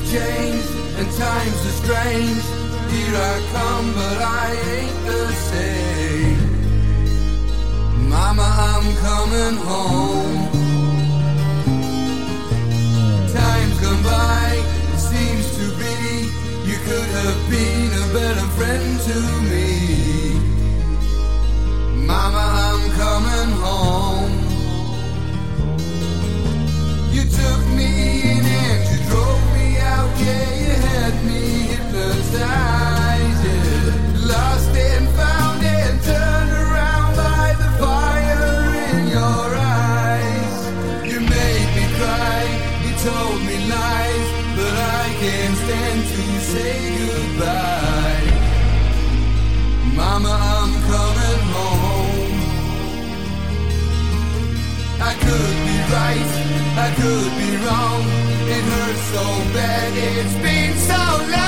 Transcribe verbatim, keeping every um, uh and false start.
changed and times are strange. Here I come, but I ain't the same. Mama, I'm coming home. Time's gone by, it seems to be. You could have been a better friend to me. Mama, I'm coming home. You took me in and you drove me out. Yeah, you had me hypnotized. Yeah. Lost and found and turned around by the fire in your eyes. You made me cry, you told me lies, but I can't stand to say goodbye. Mama, I'm coming home. I could be right, I could be wrong. It hurts so bad, it's been so long.